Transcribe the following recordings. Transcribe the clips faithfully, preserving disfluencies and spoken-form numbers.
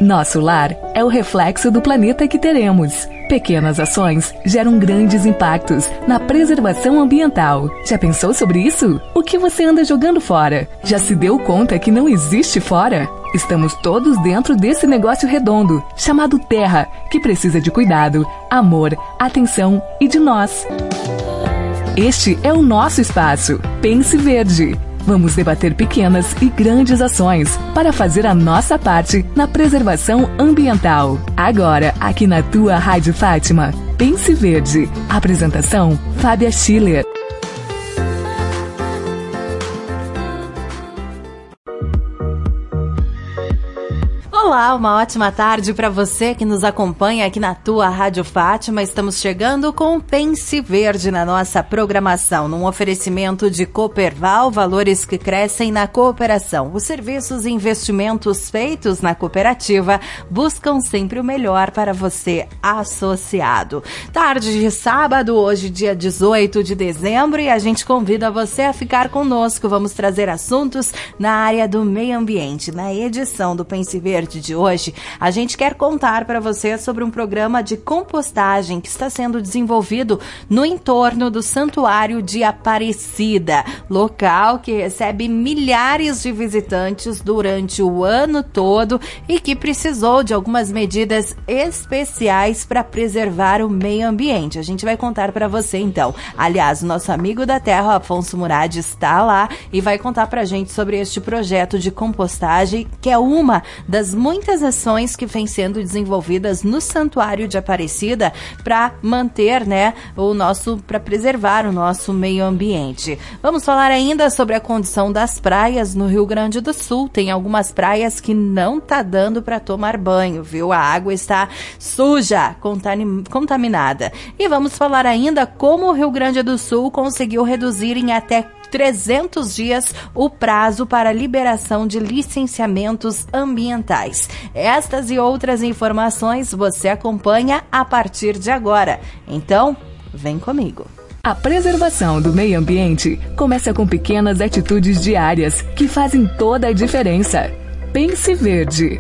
Nosso lar é o reflexo do planeta que teremos. Pequenas ações geram grandes impactos na preservação ambiental. Já pensou sobre isso? O que você anda jogando fora? Já se deu conta que não existe fora? Estamos todos dentro desse negócio redondo, chamado Terra, que precisa de cuidado, amor, atenção e de nós. Este é o nosso espaço. Pense Verde. Vamos debater pequenas e grandes ações para fazer a nossa parte na preservação ambiental. Agora, aqui na tua Rádio Fátima, Pense Verde. Apresentação, Fábia Schiller. Olá, uma ótima tarde para você que nos acompanha aqui na tua Rádio Fátima. Estamos chegando com Pense Verde na nossa programação, num oferecimento de Cooperval, valores que crescem na cooperação. Os serviços e investimentos feitos na cooperativa buscam sempre o melhor para você, associado. Tarde de sábado, hoje dia dezoito de dezembro, e a gente convida você a ficar conosco. Vamos trazer assuntos na área do meio ambiente. Na edição do Pense Verde de hoje, a gente quer contar para você sobre um programa de compostagem que está sendo desenvolvido no entorno do Santuário de Aparecida, local que recebe milhares de visitantes durante o ano todo e que precisou de algumas medidas especiais para preservar o meio ambiente. A gente vai contar para você então. Aliás, o nosso amigo da terra, Afonso Murad, está lá e vai contar para a gente sobre este projeto de compostagem, que é uma das muitas ações que vêm sendo desenvolvidas no Santuário de Aparecida para manter, né, o nosso, para preservar o nosso meio ambiente. Vamos falar ainda sobre a condição das praias no Rio Grande do Sul. Tem algumas praias que não tá dando para tomar banho, viu? A água está suja, contaminada. E vamos falar ainda como o Rio Grande do Sul conseguiu reduzir em até trezentos dias o prazo para a liberação de licenciamentos ambientais. Estas e outras informações você acompanha a partir de agora. Então, vem comigo. A preservação do meio ambiente começa com pequenas atitudes diárias que fazem toda a diferença. Pense Verde.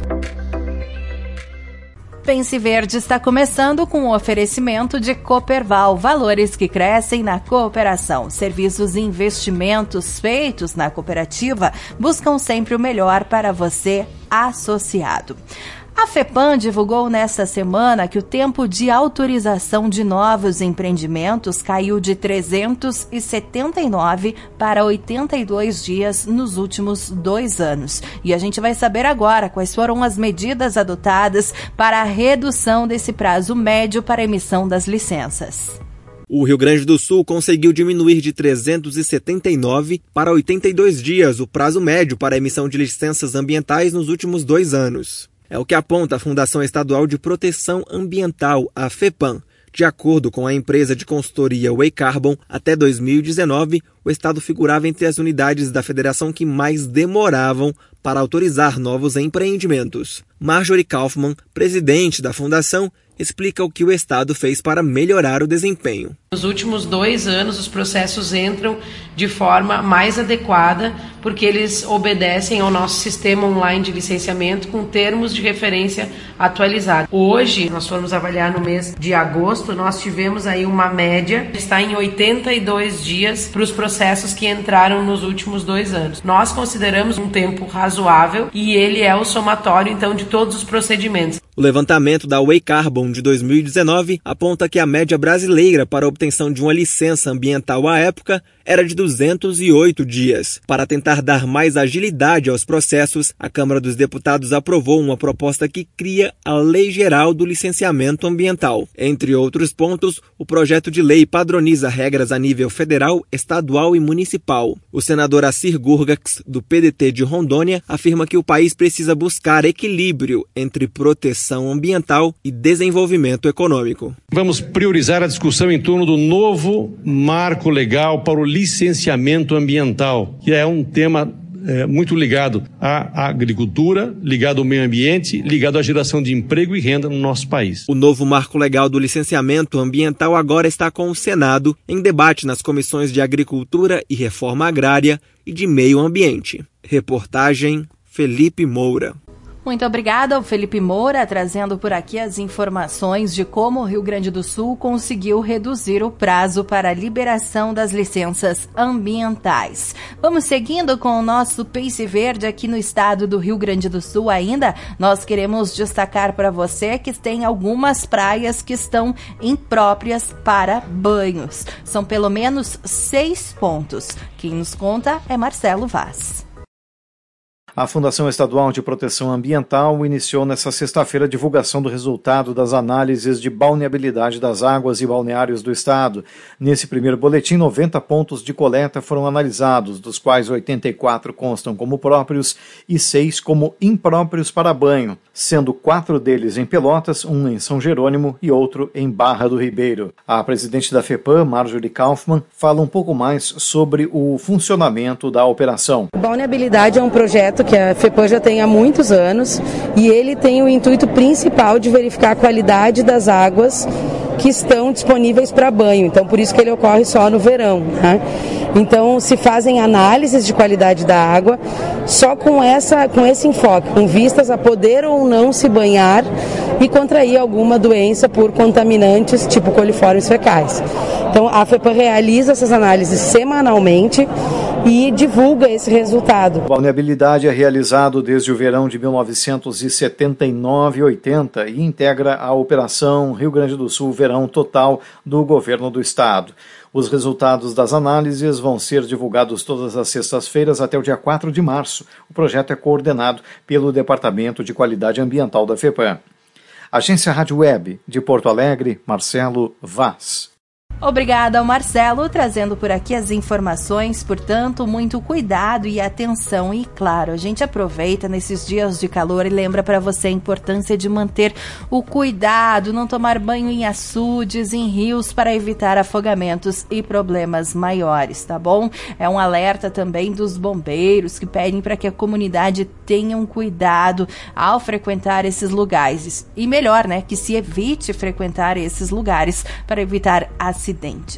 Pense Verde está começando com o oferecimento de Cooperval, valores que crescem na cooperação. Serviços e investimentos feitos na cooperativa buscam sempre o melhor para você, associado. A FEPAM divulgou nesta semana que o tempo de autorização de novos empreendimentos caiu de trezentos e setenta e nove para oitenta e dois dias nos últimos dois anos. E a gente vai saber agora quais foram as medidas adotadas para a redução desse prazo médio para a emissão das licenças. O Rio Grande do Sul conseguiu diminuir de trezentos e setenta e nove para oitenta e dois dias o prazo médio para a emissão de licenças ambientais nos últimos dois anos. É o que aponta a Fundação Estadual de Proteção Ambiental, a FEPAM. De acordo com a empresa de consultoria Way Carbon, até dois mil e dezenove, o estado figurava entre as unidades da federação que mais demoravam para autorizar novos empreendimentos. Marjorie Kaufmann, presidente da fundação, explica o que o estado fez para melhorar o desempenho. Nos últimos dois anos, os processos entram de forma mais adequada, porque eles obedecem ao nosso sistema online de licenciamento com termos de referência atualizados. Hoje, nós fomos avaliar no mês de agosto, nós tivemos aí uma média, está em oitenta e dois dias para os processos que entraram nos últimos dois anos. Nós consideramos um tempo razoável e ele é o somatório, então, de todos os procedimentos. O levantamento da Way Carbon de dois mil e dezenove aponta que a média brasileira para a obtenção de uma licença ambiental à época era de duzentos e oito dias. Para tentar dar mais agilidade aos processos, a Câmara dos Deputados aprovou uma proposta que cria a Lei Geral do Licenciamento Ambiental. Entre outros pontos, o projeto de lei padroniza regras a nível federal, estadual e municipal. O senador Assir Gurgax, do P D T de Rondônia, afirma que o país precisa buscar equilíbrio entre proteção ambiental e desenvolvimento econômico. Vamos priorizar a discussão em torno do novo marco legal para o licenciamento ambiental, que é um tema é, muito ligado à agricultura, ligado ao meio ambiente, ligado à geração de emprego e renda no nosso país. O novo marco legal do licenciamento ambiental agora está com o Senado em debate nas comissões de Agricultura e Reforma Agrária e de Meio Ambiente. Reportagem Felipe Moura. Muito obrigada ao Felipe Moura, trazendo por aqui as informações de como o Rio Grande do Sul conseguiu reduzir o prazo para a liberação das licenças ambientais. Vamos seguindo com o nosso Pense Verde aqui no estado do Rio Grande do Sul ainda. Nós queremos destacar para você que tem algumas praias que estão impróprias para banhos. São pelo menos seis pontos. Quem nos conta é Marcelo Vaz. A Fundação Estadual de Proteção Ambiental iniciou nesta sexta-feira a divulgação do resultado das análises de balneabilidade das águas e balneários do estado. Nesse primeiro boletim, noventa pontos de coleta foram analisados, dos quais oitenta e quatro constam como próprios e seis como impróprios para banho, sendo quatro deles em Pelotas, um em São Jerônimo e outro em Barra do Ribeiro. A presidente da FEPAM, Marjorie Kaufmann, fala um pouco mais sobre o funcionamento da operação. Balneabilidade é um projeto que a FEPAM já tem há muitos anos e ele tem o intuito principal de verificar a qualidade das águas que estão disponíveis para banho, então por isso que ele ocorre só no verão, né? Então se fazem análises de qualidade da água só com, essa, com esse enfoque, com vistas a poder ou não se banhar e contrair alguma doença por contaminantes tipo coliformes fecais. Então a FEPAM realiza essas análises semanalmente e divulga esse resultado. A balneabilidade é realizado desde o verão de mil novecentos e setenta e nove e oitenta e integra a Operação Rio Grande do Sul Verão Total do Governo do Estado. Os resultados das análises vão ser divulgados todas as sextas-feiras até o dia quatro de março. O projeto é coordenado pelo Departamento de Qualidade Ambiental da FEPAM. Agência Rádio Web de Porto Alegre, Marcelo Vaz. Obrigada ao Marcelo, trazendo por aqui as informações, portanto, muito cuidado e atenção. E claro, a gente aproveita nesses dias de calor e lembra para você a importância de manter o cuidado, não tomar banho em açudes, em rios, para evitar afogamentos e problemas maiores, tá bom? É um alerta também dos bombeiros que pedem para que a comunidade tenha um cuidado ao frequentar esses lugares. E melhor, né, que se evite frequentar esses lugares para evitar acidentes.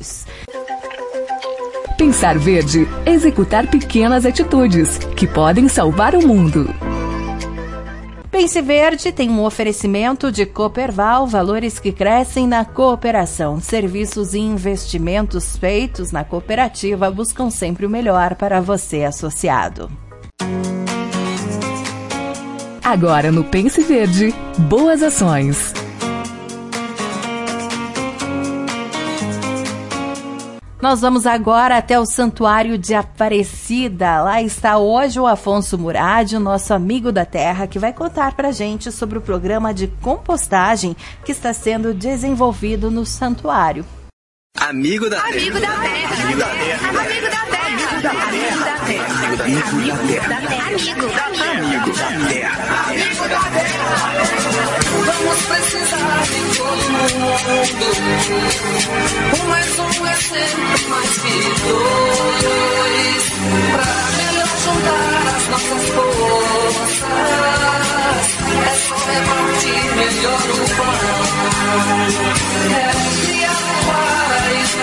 Pensar verde, executar pequenas atitudes que podem salvar o mundo. Pense Verde tem um oferecimento de Cooperval, valores que crescem na cooperação. Serviços e investimentos feitos na cooperativa buscam sempre o melhor para você, associado. Agora no Pense Verde, boas ações. Nós vamos agora até o Santuário de Aparecida. Lá está hoje o Afonso Murad, o nosso amigo da terra, que vai contar pra gente sobre o programa de compostagem que está sendo desenvolvido no santuário. Amigo da terra. Amigo da terra. Amigo da terra. Amigo da terra. Amigo da terra. Amigo da terra. Amigo da terra. Amigo da terra. Amigo da terra. Vamos precisar de todo mundo. Um mais um é sempre mais que dois. Pra melhor juntar as nossas forças. É só repartir melhor o pão. É criar um paraíso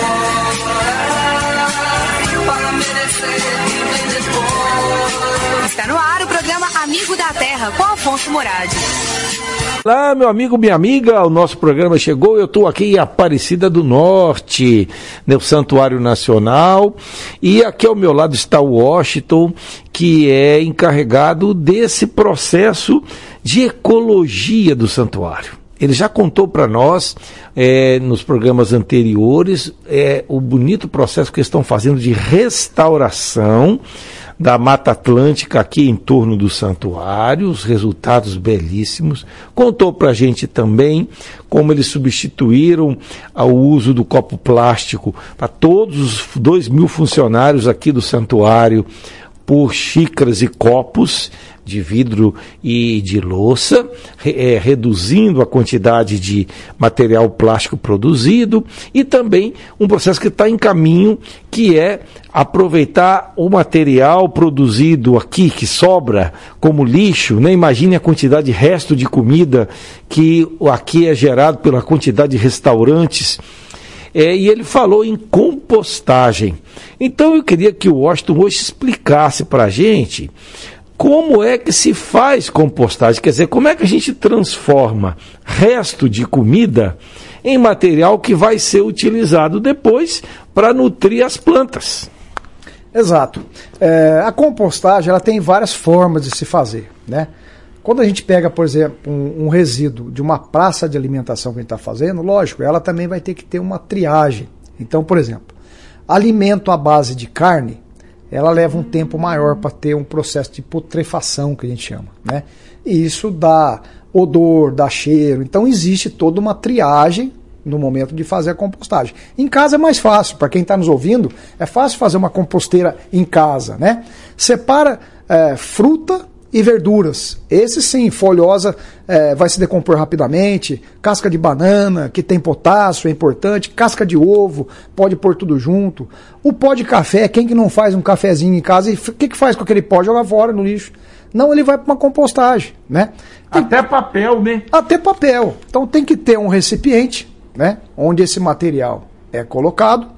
agora. Para merecer viver depois. Está no ar o programa Amigo da Terra com Afonso Murad. Olá, meu amigo, minha amiga, o nosso programa chegou, eu estou aqui em Aparecida do Norte, no Santuário Nacional, e aqui ao meu lado está o Washington, que é encarregado desse processo de ecologia do santuário. Ele já contou para nós, é, nos programas anteriores, é, o bonito processo que eles estão fazendo de restauração da Mata Atlântica aqui em torno do santuário, os resultados belíssimos. Contou para a gente também como eles substituíram o uso do copo plástico para todos os dois mil funcionários aqui do santuário por xícaras e copos de vidro e de louça, é, reduzindo a quantidade de material plástico produzido, e também um processo que está em caminho, que é aproveitar o material produzido aqui, que sobra como lixo, né? Imagine a quantidade de resto de comida que aqui é gerado pela quantidade de restaurantes. É, e ele falou em compostagem. Então eu queria que o Washington hoje explicasse para a gente como é que se faz compostagem? Quer dizer, como é que a gente transforma resto de comida em material que vai ser utilizado depois para nutrir as plantas? Exato. É, a compostagem ela tem várias formas de se fazer, né? Quando a gente pega, por exemplo, um, um resíduo de uma praça de alimentação que a gente está fazendo, lógico, ela também vai ter que ter uma triagem. Então, por exemplo, alimento à base de carne, ela leva um tempo maior para ter um processo de putrefação, que a gente chama, né? E isso dá odor, dá cheiro. Então, existe toda uma triagem no momento de fazer a compostagem. Em casa é mais fácil, para quem está nos ouvindo, é fácil fazer uma composteira em casa, né? Separa é, fruta e verduras. Esse sim, folhosa, é, vai se decompor rapidamente, casca de banana, que tem potássio, é importante, casca de ovo, pode pôr tudo junto. O pó de café, quem que não faz um cafezinho em casa, e o que, que faz com aquele pó? Joga fora no lixo. Não, ele vai para uma compostagem, né? Tem, até papel, né? Até papel. Então tem que ter um recipiente, né, onde esse material é colocado.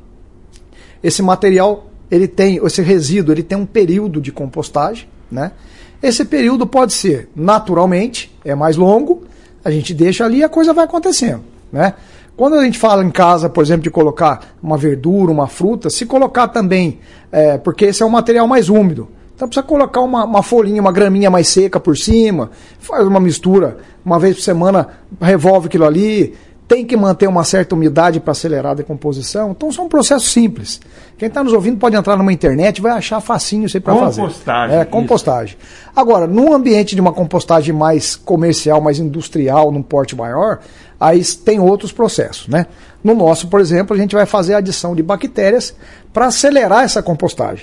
Esse material, ele tem, esse resíduo, ele tem um período de compostagem, né? Esse período pode ser naturalmente, é mais longo, a gente deixa ali e a coisa vai acontecendo, né? Quando a gente fala em casa, por exemplo, de colocar uma verdura, uma fruta, se colocar também, é, porque esse é um material mais úmido, então precisa colocar uma, uma folhinha, uma graminha mais seca por cima, faz uma mistura, uma vez por semana revolve aquilo ali, tem que manter uma certa umidade para acelerar a decomposição. Então são processos simples. Quem está nos ouvindo pode entrar numa internet, vai achar facinho isso aí para fazer. Compostagem. É, compostagem. Isso. Agora, num ambiente de uma compostagem mais comercial, mais industrial, num porte maior, aí tem outros processos, né? No nosso, por exemplo, a gente vai fazer a adição de bactérias para acelerar essa compostagem.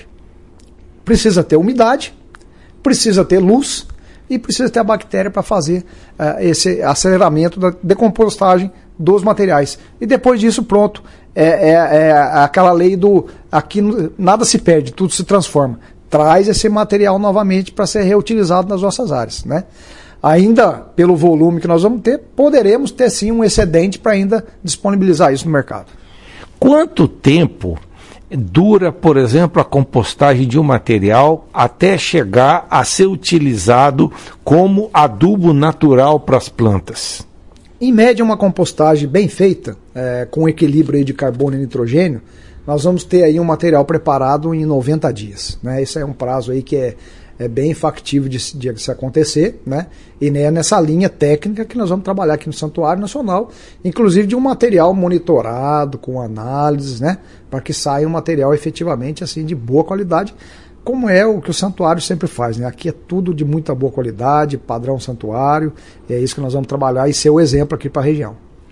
Precisa ter umidade, precisa ter luz e precisa ter a bactéria para fazer uh, esse aceleramento da decompostagem dos materiais. E depois disso, pronto, é, é, é aquela lei do aqui nada se perde, tudo se transforma. Traz esse material novamente para ser reutilizado nas nossas áreas, né? Ainda pelo volume que nós vamos ter, poderemos ter sim um excedente para ainda disponibilizar isso no mercado. Quanto tempo dura, por exemplo, a compostagem de um material até chegar a ser utilizado como adubo natural para as plantas? Em média, uma compostagem bem feita, é, com equilíbrio aí de carbono e nitrogênio, nós vamos ter aí um material preparado em noventa dias, né? Esse é um prazo aí que é, é bem factível de, de se acontecer, né? E é nessa linha técnica que nós vamos trabalhar aqui no Santuário Nacional, inclusive de um material monitorado, com análises, né? Para que saia um material efetivamente assim de boa qualidade, como é o que o Santuário sempre faz, né? Aqui é tudo de muita boa qualidade, padrão Santuário, e é isso que nós vamos trabalhar e ser o exemplo aqui para a região.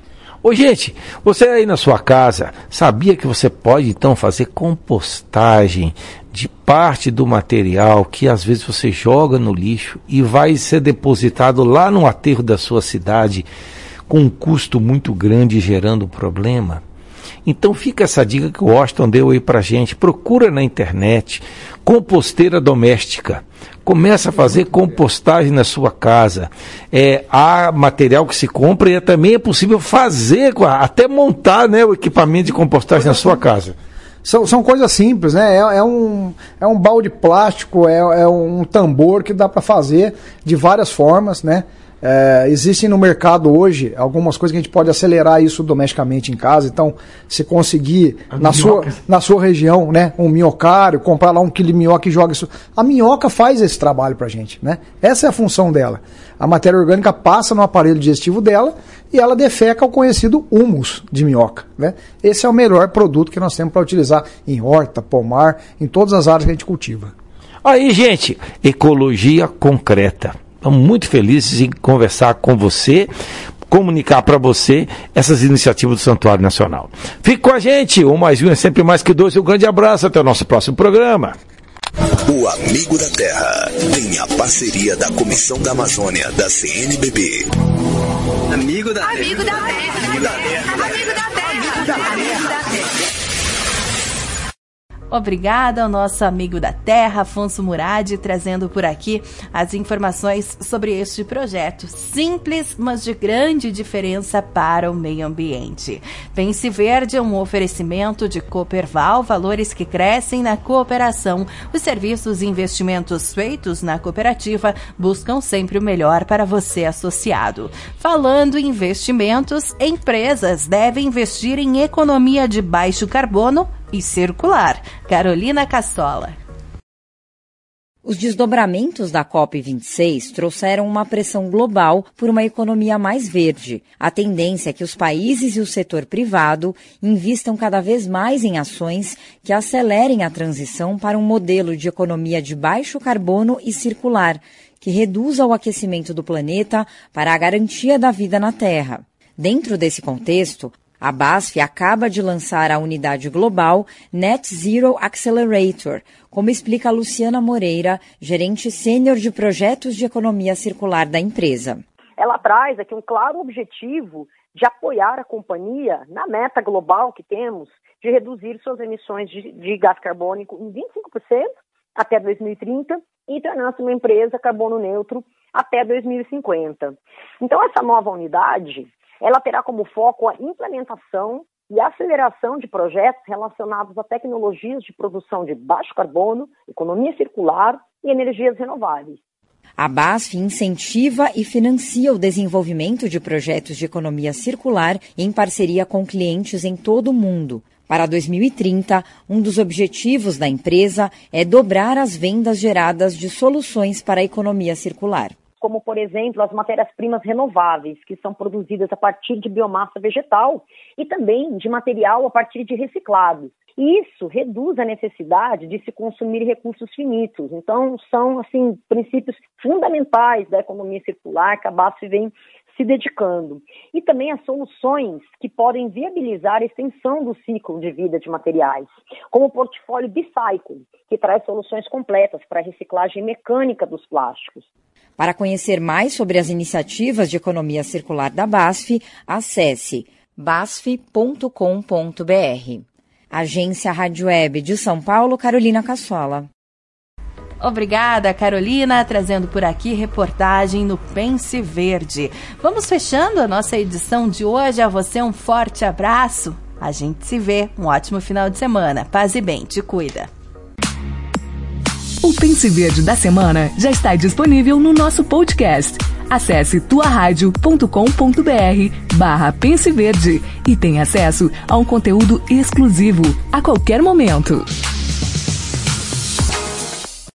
Ô gente, você aí na sua casa, sabia que você pode então fazer compostagem de parte do material que às vezes você joga no lixo e vai ser depositado lá no aterro da sua cidade com um custo muito grande, gerando problema? Então fica essa dica que o Washington deu aí pra gente. Procura na internet composteira doméstica. Começa a fazer compostagem na sua casa. É, há material que se compra e também é possível fazer, até montar, né, o equipamento de compostagem na sua casa. São, são coisas simples, né? É, é, um, é um balde plástico, é, é um tambor que dá para fazer de várias formas, né? É, existem no mercado hoje algumas coisas que a gente pode acelerar isso domesticamente em casa. Então, se conseguir na sua, na sua região, né, um minhocário, comprar lá um quilo de minhoca e joga isso. A minhoca faz esse trabalho pra gente, né? Essa é a função dela. A matéria orgânica passa no aparelho digestivo dela e ela defeca o conhecido humus de minhoca, né? Esse é o melhor produto que nós temos para utilizar em horta, pomar, em todas as áreas que a gente cultiva. Aí, gente, ecologia concreta. Estamos muito felizes em conversar com você, comunicar para você essas iniciativas do Santuário Nacional. Fique com a gente, um mais um é sempre mais que dois. Um grande abraço, até o nosso próximo programa. O Amigo da Terra tem a parceria da Comissão da Amazônia, da C N B B. Amigo da Terra. Amigo da Terra. Amigo da Terra. Amigo da Terra. Amigo da Terra. Obrigada ao nosso amigo da terra, Afonso Murad, trazendo por aqui as informações sobre este projeto. Simples, mas de grande diferença para o meio ambiente. Pense Verde é um oferecimento de Cooperval, valores que crescem na cooperação. Os serviços e investimentos feitos na cooperativa buscam sempre o melhor para você associado. Falando em investimentos, empresas devem investir em economia de baixo carbono e circular. Carolina Cassola. Os desdobramentos da COP vinte e seis trouxeram uma pressão global por uma economia mais verde. A tendência é que os países e o setor privado invistam cada vez mais em ações que acelerem a transição para um modelo de economia de baixo carbono e circular, que reduza o aquecimento do planeta para a garantia da vida na Terra. Dentro desse contexto, a BASF acaba de lançar a unidade global Net Zero Accelerator, como explica a Luciana Moreira, gerente sênior de projetos de economia circular da empresa. Ela traz aqui um claro objetivo de apoiar a companhia na meta global que temos de reduzir suas emissões de, de gás carbônico em vinte e cinco por cento até dois mil e trinta e tornar-se uma empresa carbono neutro até dois mil e cinquenta. Então, essa nova unidade, ela terá como foco a implementação e aceleração de projetos relacionados a tecnologias de produção de baixo carbono, economia circular e energias renováveis. A BASF incentiva e financia o desenvolvimento de projetos de economia circular em parceria com clientes em todo o mundo. Para dois mil e trinta, um dos objetivos da empresa é dobrar as vendas geradas de soluções para a economia circular. Como, por exemplo, as matérias-primas renováveis, que são produzidas a partir de biomassa vegetal e também de material a partir de reciclados. E isso reduz a necessidade de se consumir recursos finitos. Então, são, assim, princípios fundamentais da economia circular que a BASF vem se dedicando. E também as soluções que podem viabilizar a extensão do ciclo de vida de materiais, como o portfólio Bicycle, que traz soluções completas para a reciclagem mecânica dos plásticos. Para conhecer mais sobre as iniciativas de economia circular da BASF, acesse basf ponto com ponto br. Agência Rádio Web de São Paulo, Carolina Cassola. Obrigada, Carolina, trazendo por aqui reportagem no Pense Verde. Vamos fechando a nossa edição de hoje. A você um forte abraço. A gente se vê. Um ótimo final de semana. Paz e bem, te cuida. O Pense Verde da semana já está disponível no nosso podcast. Acesse tuaradio ponto com ponto br barra Pense Verde e tenha acesso a um conteúdo exclusivo a qualquer momento.